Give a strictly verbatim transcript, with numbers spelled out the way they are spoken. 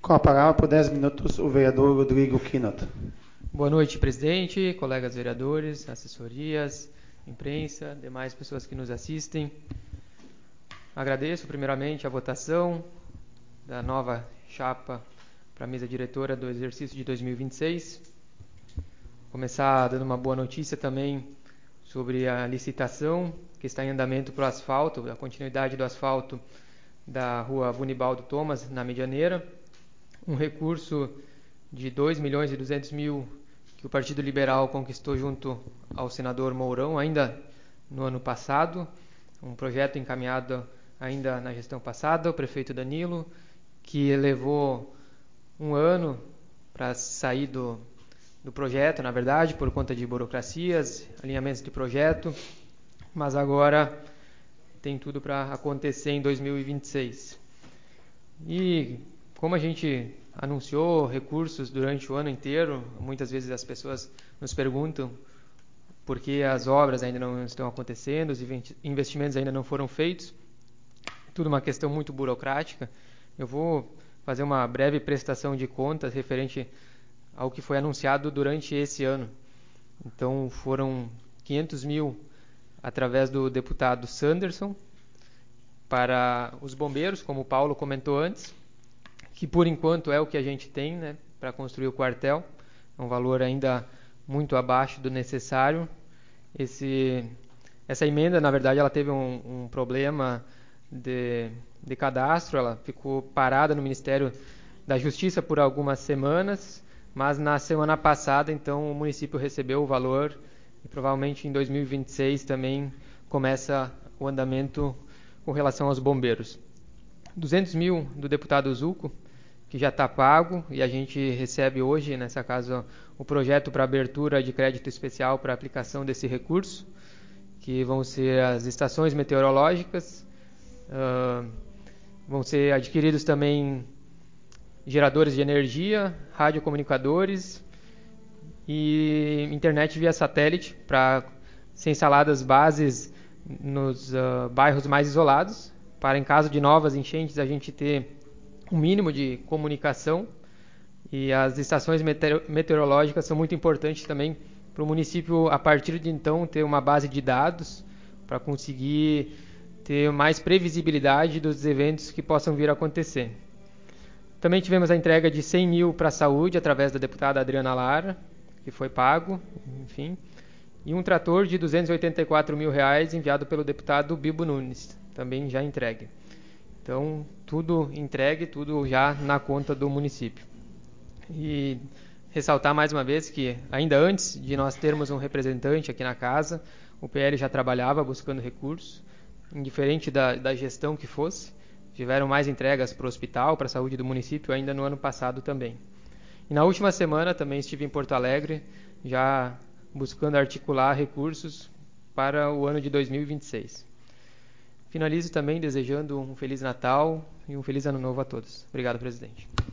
Com a palavra por dez minutos, o vereador Rodrigo Quinot. Boa noite, presidente, colegas vereadores, assessorias, imprensa, demais pessoas que nos assistem. Agradeço primeiramente a votação da nova chapa para a mesa diretora do exercício de dois mil e vinte e seis. Começar dando uma boa notícia também sobre a licitação que está em andamento para o asfalto, a continuidade do asfalto da rua Bunibaldo Thomas, na Medianeira. Um recurso de dois milhões e duzentos mil que o Partido Liberal conquistou junto ao senador Mourão, ainda no ano passado. Um projeto encaminhado ainda na gestão passada, o prefeito Danilo, que levou um ano para sair do, do projeto, na verdade, por conta de burocracias, alinhamentos de projeto, mas agora tem tudo para acontecer em dois mil e vinte e seis. E como a gente anunciou recursos durante o ano inteiro, muitas vezes as pessoas nos perguntam por que as obras ainda não estão acontecendo, os investimentos ainda não foram feitos. Tudo uma questão muito burocrática. Eu vou fazer uma breve prestação de contas referente ao que foi anunciado durante esse ano. Então foram quinhentos mil através do deputado Sanderson para os bombeiros, como o Paulo comentou antes, que por enquanto é o que a gente tem, né, para construir o quartel. É um valor ainda muito abaixo do necessário. Esse, essa emenda, na verdade, ela teve um, um problema de, de cadastro, ela ficou parada no Ministério da Justiça por algumas semanas, mas na semana passada, então, o município recebeu o valor e provavelmente em dois mil e vinte e seis também começa o andamento com relação aos bombeiros. duzentos mil do deputado Zucco, que já está pago, e a gente recebe hoje, nessa casa, o projeto para abertura de crédito especial para aplicação desse recurso, que vão ser as estações meteorológicas, uh, vão ser adquiridos também geradores de energia, radiocomunicadores e internet via satélite para ser instaladas bases nos uh, bairros mais isolados, para em caso de novas enchentes a gente ter um mínimo de comunicação. E as estações meteorológicas são muito importantes também para o município, a partir de então, ter uma base de dados para conseguir ter mais previsibilidade dos eventos que possam vir a acontecer. Também tivemos a entrega de cem mil para a saúde, através da deputada Adriana Lara, que foi pago, enfim, e um trator de duzentos e oitenta e quatro mil reais enviado pelo deputado Bibo Nunes, também já entregue. Então, tudo entregue, tudo já na conta do município. E ressaltar mais uma vez que, ainda antes de nós termos um representante aqui na casa, o P L já trabalhava buscando recursos, indiferente da, da gestão que fosse. Tiveram mais entregas para o hospital, para a saúde do município, ainda no ano passado também. E na última semana também estive em Porto Alegre, já buscando articular recursos para o ano de dois mil e vinte e seis. Finalizo também desejando um Feliz Natal e um Feliz Ano Novo a todos. Obrigado, presidente.